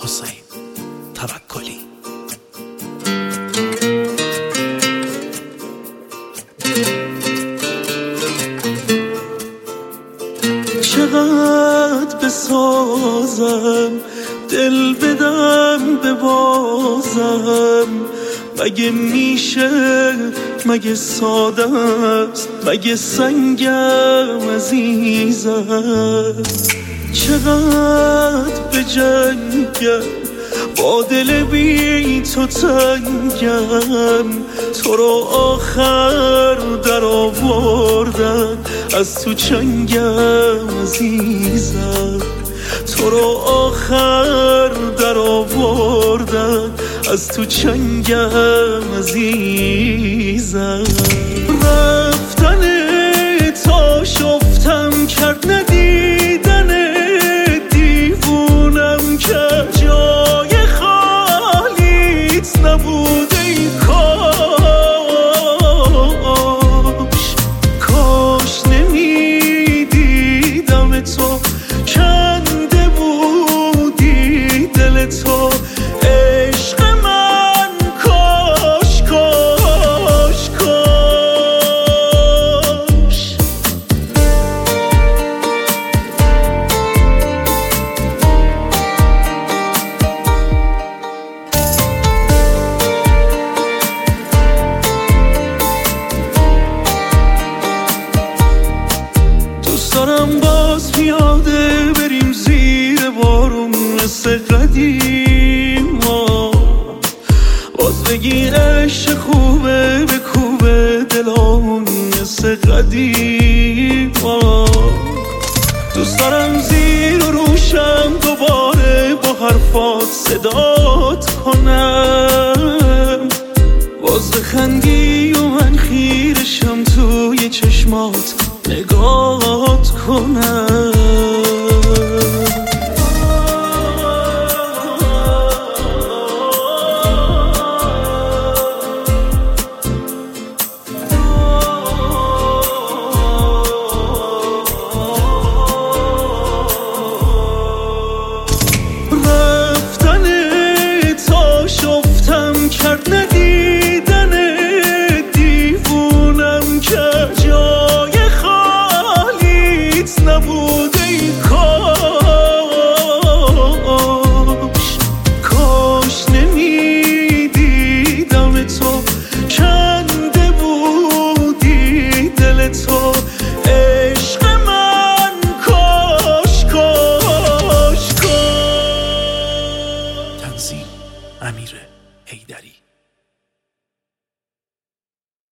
حسین توکلی. چقدر بسازم دل بدم ببازم، مگه میشه، مگه ساده است، مگه سنگم عزیزم. چقدر بجنگم با دل بی تو تنگم، تو رو آخر در آوردن از تو چنگم عزیزم. تو رو آخر در آوردن از تو چنگم عزیزم. رفتن تا شفتم کرد ندیدن دیوونم کرد، جای خالیت نبود ای کاش، کاش نمیدیدم تو، کنده بودی دل تو عشق من، کاش کاش کاش. دوست دارم باز پیاده بریم زیر بارون مثل قدیما، باز بگی عشق خوبه بکوبه دلامون مثل قدیما. دوست دارم زیر و روشم دوباره با حرفات صدات کنم، باز بخندی و من خیرشم توی چشمات نگات کنم. رفتن تا شفتم کرد ندیدن دیوونم کرد، جای خالیت نبود ای کاش، کاش نمیدیدم تو، کنده بودی دل تو عشق من، کاش کاش کاش. تنظیم امیر حیدری.